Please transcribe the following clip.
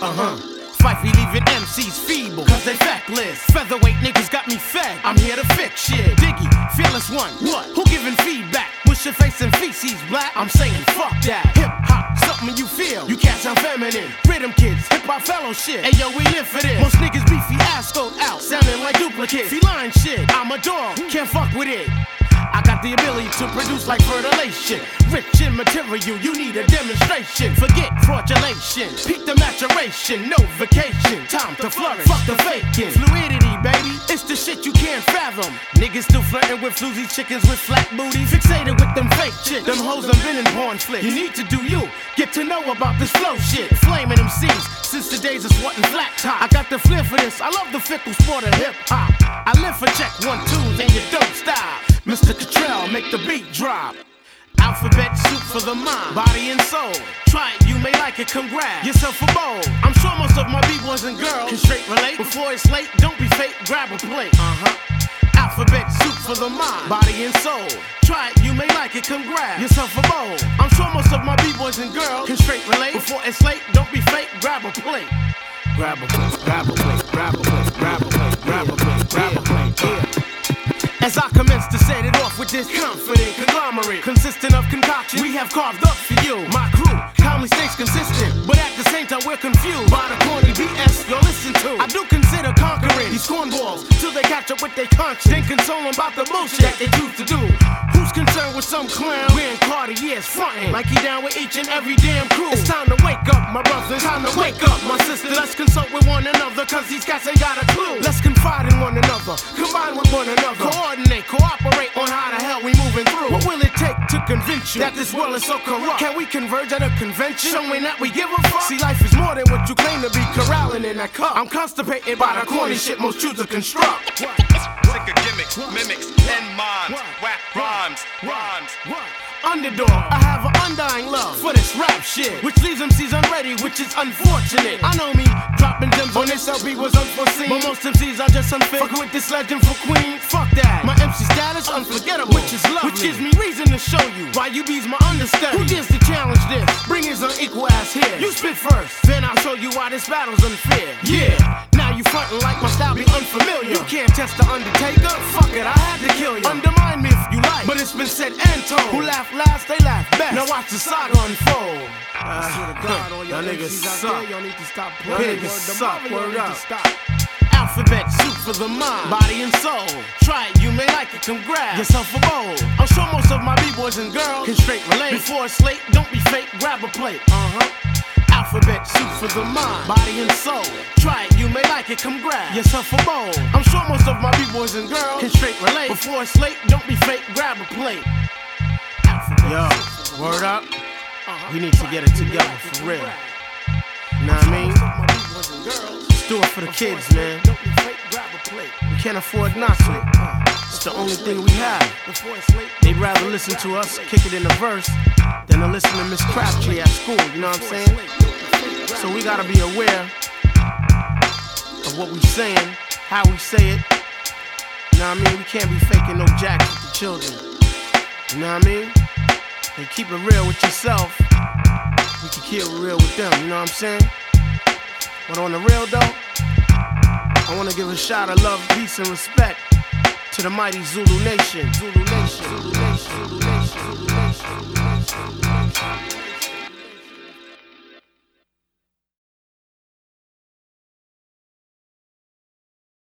Fifey leaving MCs feeble, cause they feckless. Featherweight niggas got me fed, I'm here to fix shit. Diggy, fearless one, what? Who giving feedback? Wish your face and feces black? I'm saying fuck that. Hip hop, something you feel. You can't sound feminine. Rhythm kids, hip hop fellowship. Hey yo, we live for this. Most niggas beefy ass out, sounding like duplicates. Feline shit, I'm a dog, can't fuck with it. I got the ability to produce like fertilization. Rich in material, you need a demonstration. Forget fraudulation, peak the maturation. No vacation, time to flourish. Fuck the faking. Fluidity, baby, it's the shit you can't fathom. Niggas still flirting with floozy chickens with flat booties. Fixated with them fake chicks. Them hoes done been in porn flicks. You need to do you, get to know about this flow shit. Flaming them seeds since the days of swatting flat top. I got the flair for this, I love the fickle sport of hip hop. I live for check 1, 2s and you don't stop. Mr. Cottrell, make the beat drop. Alphabet soup for the mind, body and soul. Try it, you may like it, congrats. Yourself a bowl. I'm sure most of my B-boys and girls can straight relate. Before it's late, don't be fake, grab a plate. Alphabet soup for the mind, body and soul. Try it, you may like it, congrats. Yourself a bowl. I'm sure most of my B-boys and girls can straight relate. Before it's late, don't be fake, grab a plate. Grab a plate, grab a plate, grab a plate, grab a plate, grab a plate, grab a plate, yeah. As I commence to set it off with this confident conglomerate, consistent of concoction we have carved up for you. My crew calmly stays consistent, but at the same time we're confused by the corny BS you'll listen to. I do consider conquering these cornballs till they catch up with their conscience, then console them about the bullshit that they choose to do. Who's concerned with some clown wearing Cartier's frontin' like he down with each and every damn crew? It's time to wake up, my brothers. Time to wake up, my sisters. Let's consult with one another, cause these cats ain't got a clue. Let's confide in one another, combine with one another, coordinate, cooperate on how the hell we moving through. What will it take to convince you that this world is so corrupt? Can we converge at a convention, showing that we give a fuck? See, life is more than what you claim to be, corralling in that cup. I'm constipated by the corny shit most choose to construct. Sick of gimmicks, mimics, and mimes, whack rhymes. Underdog, I have an undying love for this rap shit, which leaves MCs unready, which is unfortunate. I know me, dropping gems on this LP was unforeseen, but most MCs are just unfit. Fuck with this legend for Queen, fuck that. My MC status unforgettable, which is lovely, which gives me reason to show you why you be's my understudy. Who dares to challenge this? Bring his unequal ass here. You spit first, then I'll show you why this battle's unfair. Yeah, now you frontin' like my style be unfamiliar. You can't test the Undertaker, fuck it, I had to kill you. Undermine me if you like, but it's been said and told. Who laugh last, they laugh best. Now watch the saga unfold. Y'all niggas suck. Y'all need to stop playing. Niggas suck. Word up. Alphabet soup for the mind, body and soul. Try it, you may like it, congrats. Yourself a bowl. I'm sure most of my B-boys and girls can straight relate. Before it's late, don't be fake, grab a plate. Alphabet soup for the mind, body and soul. Try it, you may like it, congrats. Yourself a bowl. I'm sure most of my B-boys and girls can straight relate. Before it's late, don't be fake, grab a plate. Yo, word up. We need to get it together for real. Know what I mean? Let's do it for the kids, man. We can't afford not to. It's the only thing we have. They'd rather listen to us kick it in the verse than to listen to Miss Crabtree at school, you know what I'm saying? So we gotta be aware of what we saying, how we say it. You know what I mean? We can't be faking no jacks with the children. You know what I mean? And keep it real with yourself. We can keep it real with them, you know what I'm saying? But on the real though, I wanna give a shout of love, peace, and respect to the mighty Zulu Nation. Zulu Nation. Zulu Nation. Zulu Nation. Zulu Nation. Zulu Nation.